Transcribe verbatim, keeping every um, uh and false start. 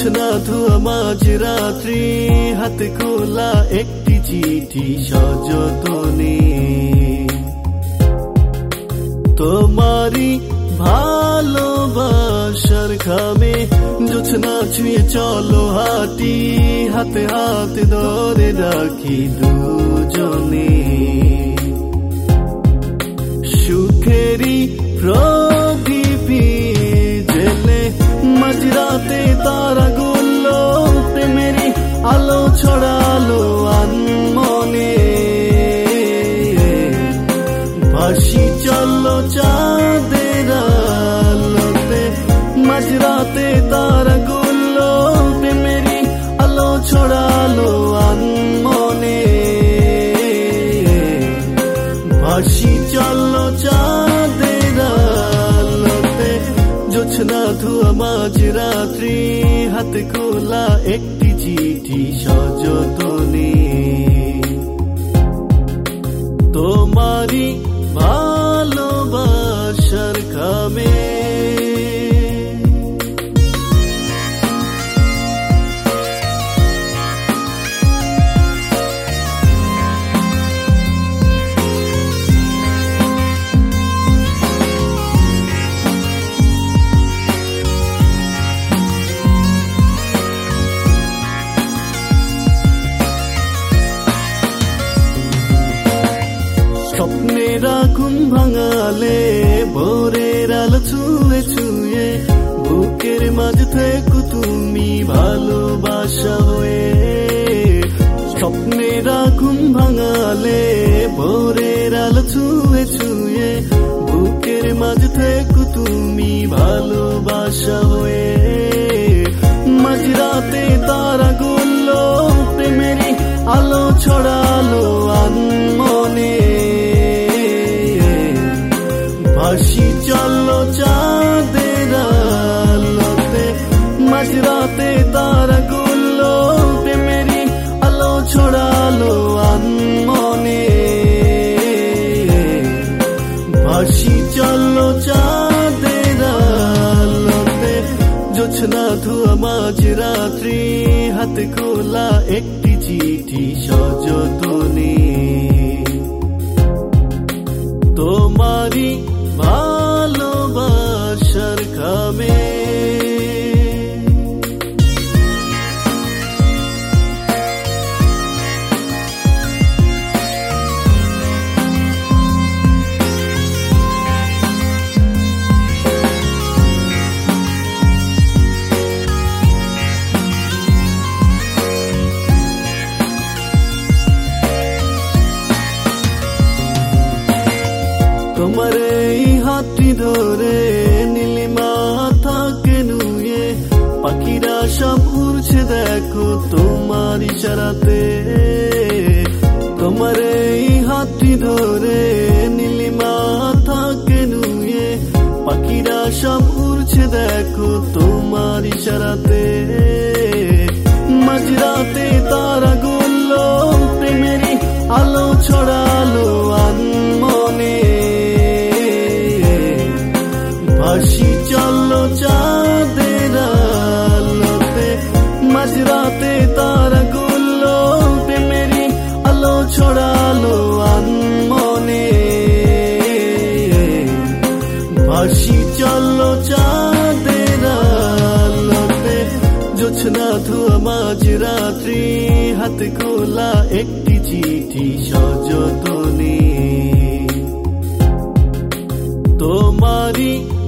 জোছনা ধোয়া মাঝ রাত্রি, হাতে খোলা একটি চিঠি সযতনে। তোমারই ভালোবাসার খামে জোছনা ছুঁয়ে চলো হাঁটি, হাতে হাতে ধরে রাখি দুজনে। সুখেরই প্রদীপী জেলে মাঝরাতে তারা গুলল, প্রেমেরই আলো ছড়ালো আনমনে। ভাসি চললো চাঁদের আলোতে, মাঝরাতে তারা গুলল, প্রেমেরই আলো ছড়ালো আনমনে। ভাসি চললো চাঁদের আলোতে, জোছনা ধোয়া মাঝ রাত্রি, হাতে খোলা একটি চিঠি সযতনে। তোমারই ভালোবাসার খামে। স্বপ্নেরা ঘুম ভাঙালে ভোরের আলো ছুঁয়ে ছুঁয়ে, বুকের মাঝ থেকে তুমি ভালোবাসা হয়ে। স্বপ্নেরা ঘুম ভাঙালে ভোরের আলো ছুঁয়ে ছুঁয়ে, বুকের মাঝ থেকে তুমি ভালোবাসা হয়ে। মাঝরাতে তারা গুলল, প্রেমেরই আলো ছড়ালো আনমনে। ভাসি চললো চাঁদের আলোতে, মাঝরাতে তারা গুলল, প্রেমেরই আলো ছড়ালো আনমনে। ভাসি চললো চাঁদের আলোতে, জোছনা ধোয়া মাঝ রাত্রি, হাতে খোলা একটি চিঠি সযতনে। তোমারই ভালোবাসার খামে। তোমার এই হাতটি ধরে নীলিমা থাকে নুয়ে, পাখিরা সব উড়ছে দেখো তোমার ইশারাতে। তোমার এই হাতটি ধরে নীলিমা থাকে নুয়ে, পাখিরা সব উড়ছে দেখো তোমার ইশারাতে। মাঝরাতে তারা গুলল, প্রেমেরই আলো ছড়ালো আনমনে। ভাসি চললো চাঁদের আলোতে, মাঝরাতে তারা গুলল, প্রেমেরই আলো ছড়ালো আনমনে। ভাসি চললো চাঁদের আলোতে, জোছনা ধোয়া মাঝ রাত্রি, হাতে খোলা একটি চিঠি সযতনে। তোমারই